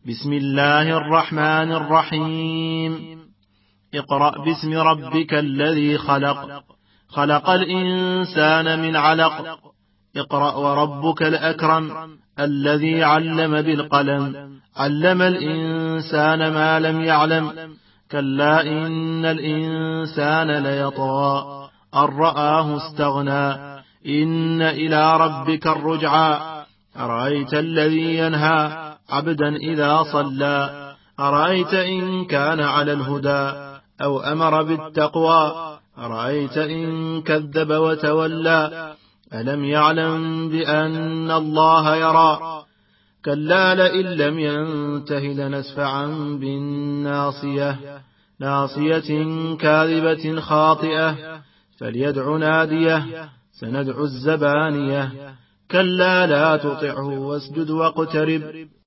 بسم الله الرحمن الرحيم. اقرأ باسم ربك الذي خلق، خلق الإنسان من علق. اقرأ وربك الأكرم الذي علم بالقلم، علم الإنسان ما لم يعلم. كلا إن الإنسان ليطغى أن رآه استغنى، إن إلى ربك الرجعى. أرأيت الذي ينهى عبدا إذا صلى، أرأيت إن كان على الهدى أو أمر بالتقوى، أرأيت إن كذب وتولى. ألم يعلم بأن الله يرى. كلا لئن لم ينته لنسفعا بالناصية، ناصية كاذبة خاطئة، فليدع ناديه سندع الزبانية. كلا لا تطعه واسجد واقترب.